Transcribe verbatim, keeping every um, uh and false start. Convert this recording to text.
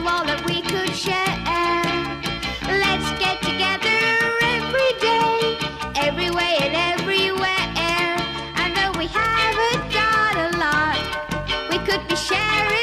all that we could share. Let's get together every day, everywhere and everywhere. And though we haven't got a lot, we could be sharing